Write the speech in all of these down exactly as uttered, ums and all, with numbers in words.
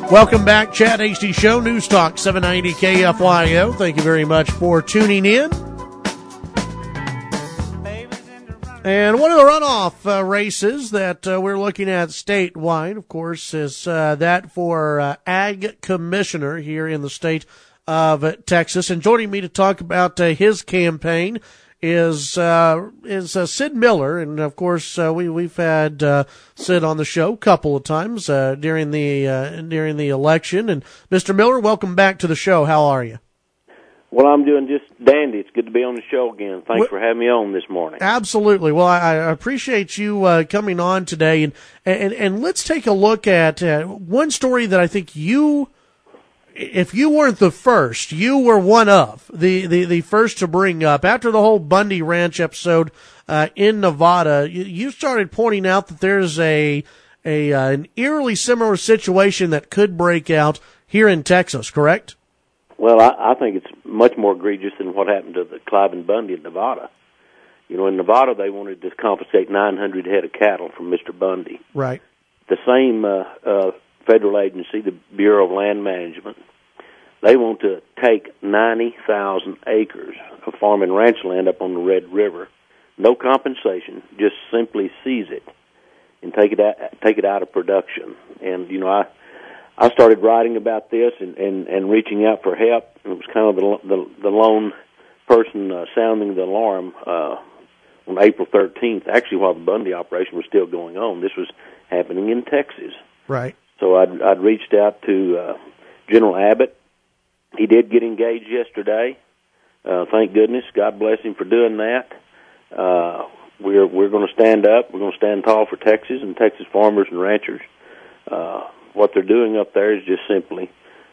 Welcome back, Chad Hasty Show, News Talk seven ninety K F Y O. Thank you very much for tuning in. And one of the runoff uh, races that uh, we're looking at statewide, of course, is uh, that for uh, Ag Commissioner here in the state of uh, Texas. And joining me to talk about uh, his campaign is uh, is uh, Sid Miller, and of course uh, we we've had uh, Sid on the show a couple of times uh, during the uh, during the election. And Mister Miller, welcome back to the show. How are you? Well, I'm doing just dandy. It's good to be on the show again. Thanks well, for having me on this morning. Absolutely. Well, I, I appreciate you uh, coming on today, and and and let's take a look at uh, one story that I think you. If you weren't the first, you were one of the, the, the first to bring up. After the whole Bundy Ranch episode uh, in Nevada, you, you started pointing out that there's a a uh, an eerily similar situation that could break out here in Texas, correct? Well, I, I think it's much more egregious than what happened to the Clive and Bundy in Nevada. You know, in Nevada, they wanted to confiscate nine hundred head of cattle from Mister Bundy. Right. The same uh, uh, federal agency, the Bureau of Land Management, they want to take ninety thousand acres of farm and ranch land up on the Red River, no compensation, just simply seize it and take it out, take it out of production. And, you know, I I started writing about this and, and, and reaching out for help, and it was kind of the, the, the lone person uh, sounding the alarm uh, on April thirteenth, actually while the Bundy operation was still going on. This was happening in Texas. Right. So I'd, I'd reached out to uh, General Abbott. He did get engaged yesterday. Uh, thank goodness. God bless him for doing that. Uh, we're we're going to stand up. We're going to stand tall for Texas and Texas farmers and ranchers. Uh, what they're doing up there is just simply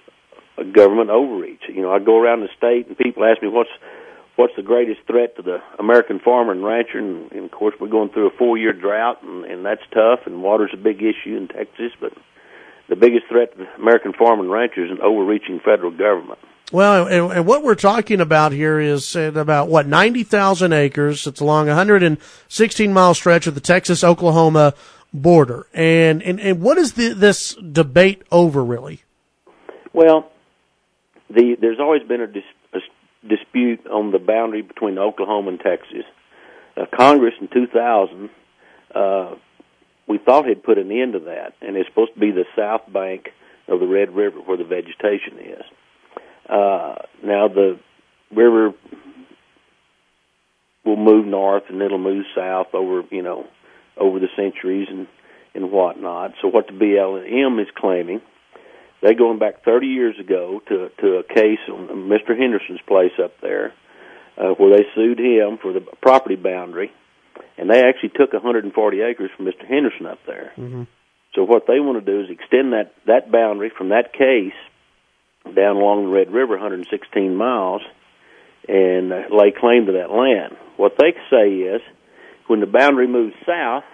a government overreach. You know, I go around the state and people ask me what's what's the greatest threat to the American farmer and rancher, and, and of course we're going through a four-year drought, and, and that's tough, and water's a big issue in Texas, but the biggest threat to the American farmer and rancher is an overreaching federal government. Well, and, and what we're talking about here is at about, what, ninety thousand acres. It's along a one hundred sixteen mile stretch of the Texas-Oklahoma border. And, and, and what is the, this debate over, really? Well, the there's always been a, dis, a dispute on the boundary between Oklahoma and Texas. Uh, Congress in two thousand, uh, we thought had put an end to that, and it's supposed to be the south bank of the Red River where the vegetation is. Uh, now the river will move north and it'll move south over, you know, over the centuries and, and whatnot. So what the B L M is claiming, they're going back thirty years ago to to a case on Mister Henderson's place up there, uh, where they sued him for the property boundary, and they actually took one hundred forty acres from Mister Henderson up there. Mm-hmm. So what they want to do is extend that, that boundary from that case down along the Red River, one hundred sixteen miles, and uh, lay claim to that land. What they say is, when the boundary moves south,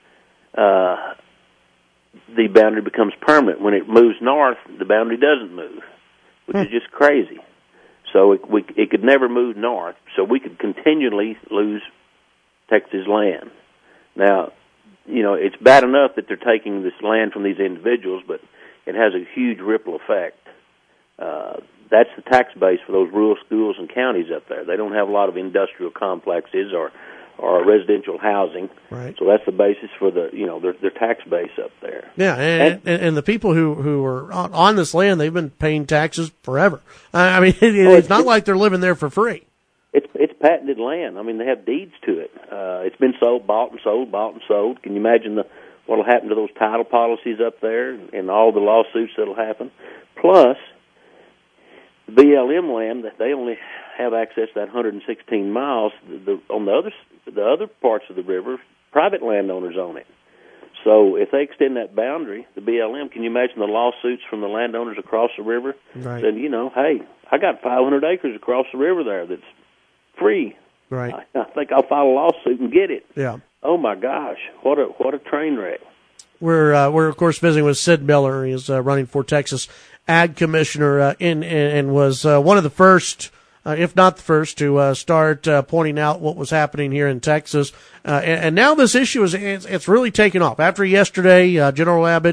uh, the boundary becomes permanent. When it moves north, the boundary doesn't move, which hmm. is just crazy. So it, we, it could never move north, so we could continually lose Texas land. Now, you know, it's bad enough that they're taking this land from these individuals, but it has a huge ripple effect. Uh, that's the tax base for those rural schools and counties up there. They don't have a lot of industrial complexes or, or residential housing. Right. So that's the basis for the, you know, their, their tax base up there. Yeah, and, and, and the people who, who are on, on this land, they've been paying taxes forever. I mean, it, oh, it's, it's not it's, like they're living there for free. It's it's patented land. I mean, they have deeds to it. Uh, it's been sold, bought and sold, bought and sold. Can you imagine the what will happen to those title policies up there and, and all the lawsuits that will happen? Plus, the B L M land, that they only have access to that one hundred sixteen miles. The, the, on the other the other parts of the river, private landowners own it. So if they extend that boundary, the B L M, can you imagine the lawsuits from the landowners across the river? Right. Saying, you know, hey, I got five hundred acres across the river there that's free. Right. I, I think I'll file a lawsuit and get it. Yeah. Oh my gosh, what a what a train wreck. We're uh, we're of course visiting with Sid Miller. He's uh, running for Texas Ag Commissioner, uh, in, in and was uh, one of the first, uh, if not the first, to uh, start uh, pointing out what was happening here in Texas. Uh, and, and now this issue is it's, it's really taken off. After yesterday, uh, General Abbott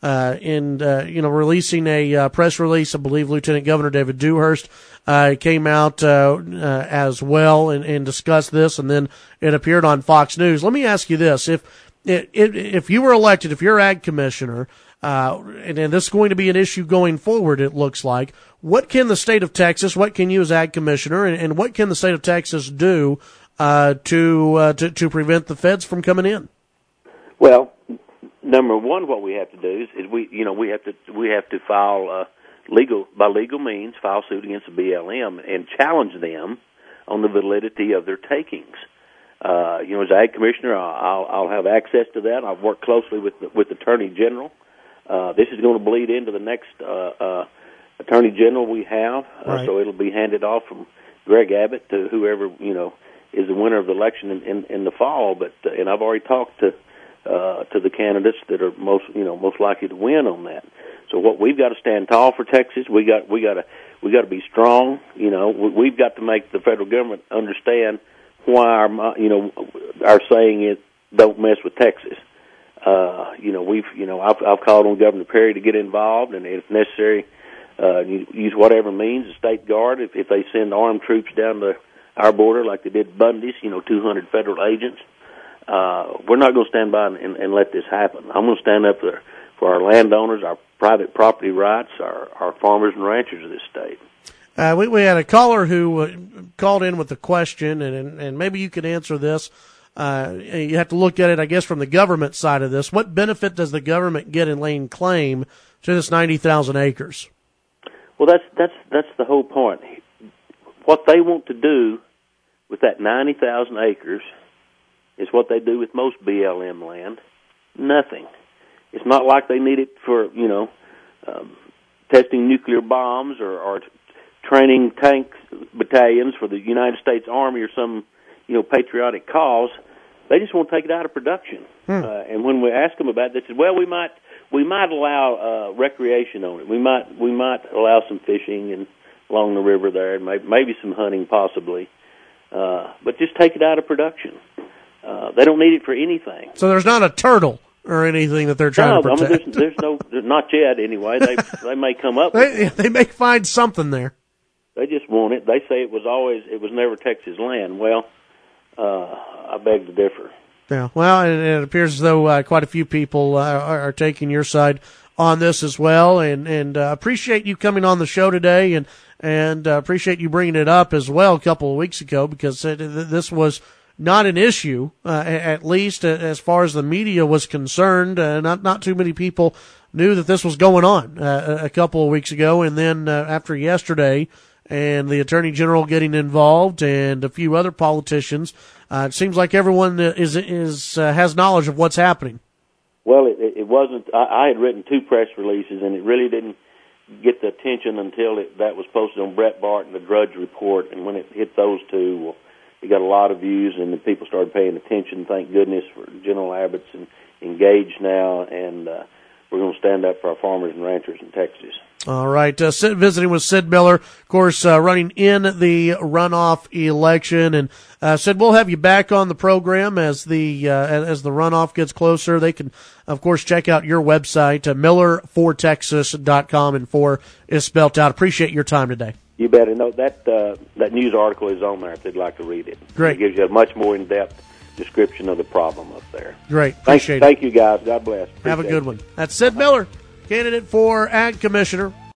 uh, in uh, you know releasing a uh, press release. I believe Lieutenant Governor David Dewhurst uh, came out uh, uh, as well and, and discussed this, and then it appeared on Fox News. Let me ask you this: if it, it, if you were elected, if you're ag commissioner, uh, and, and this is going to be an issue going forward, it looks like, what can the state of Texas, what can you as ag commissioner, and, and what can the state of Texas do uh, to, uh, to to prevent the feds from coming in? Well, number one, what we have to do is, is we, you know, we have to we have to file uh, legal by legal means, file suit against the B L M and challenge them on the validity of their takings. Uh, you know, as ag commissioner, I'll, I'll have access to that. I've worked closely with the, with the Attorney General. Uh, this is going to bleed into the next uh, uh, Attorney General we have, uh, right. so it'll be handed off from Greg Abbott to whoever, you know, is the winner of the election in, in, in the fall. But uh, and I've already talked to uh, to the candidates that are most, you know, most likely to win on that. So what we've got to stand tall for Texas. We got we got to we got to be strong. You know, we, we've got to make the federal government understand why our, you know, our saying is "Don't mess with Texas." Uh, you know, we've, you know, I've, I've called on Governor Perry to get involved, and if necessary, uh, use whatever means, the state guard, if, if they send armed troops down to our border like they did Bundy's, you know, two hundred federal agents. Uh, we're not going to stand by and, and, and let this happen. I'm going to stand up for, for our landowners, our private property rights, our, our farmers and ranchers of this state. Uh, we, we had a caller who uh, called in with a question, and, and, and maybe you could answer this. Uh, you have to look at it, I guess, from the government side of this. What benefit does the government get in laying claim to this ninety thousand acres? Well, that's that's that's the whole point. What they want to do with that ninety thousand acres is what they do with most B L M land. Nothing. It's not like they need it for, you know, um, testing nuclear bombs or, or training tank battalions for the United States Army or some, you know, patriotic cause. They just want to take it out of production. Hmm. Uh, and when we ask them about it, they said, well, we might we might allow uh, recreation on it. We might we might allow some fishing and along the river there, and maybe, maybe some hunting possibly. Uh, but just take it out of production. Uh, they don't need it for anything. So there's not a turtle or anything that they're trying no, to protect? I mean, there's, there's no, there's not yet anyway. They they may come up with they, they may find something there. They just want it. They say it was always, it was never Texas land. Well, uh, I beg to differ. Yeah, well, and it appears as though uh, quite a few people uh, are, are taking your side on this as well, and and uh, appreciate you coming on the show today, and and uh, appreciate you bringing it up as well a couple of weeks ago, because it, this was not an issue, uh, at least as far as the media was concerned. Uh, not not too many people knew that this was going on uh, a couple of weeks ago, and then uh, after yesterday, and the Attorney General getting involved, and a few other politicians, uh, it seems like everyone is is uh, has knowledge of what's happening. Well, it, it wasn't. I, I had written two press releases, and it really didn't get the attention until it, that was posted on Breitbart and the Drudge Report. And when it hit those two, well, it got a lot of views, and then people started paying attention. Thank goodness for General Abbott's and engaged now, and uh, we're going to stand up for our farmers and ranchers in Texas. All right, uh, Sid, visiting with Sid Miller, of course, uh, running in the runoff election, and uh, Sid, we'll have you back on the program as the uh, as the runoff gets closer. They can, of course, check out your website, uh, miller for texas dot com, and four is spelt out. Appreciate your time today. You better know that uh, that news article is on there if they'd like to read it. Great, it gives you a much more in depth description of the problem up there. Great, appreciate thank, it. Thank you, guys. God bless. Appreciate have a good one. That's Sid Miller, candidate for Ag Commissioner.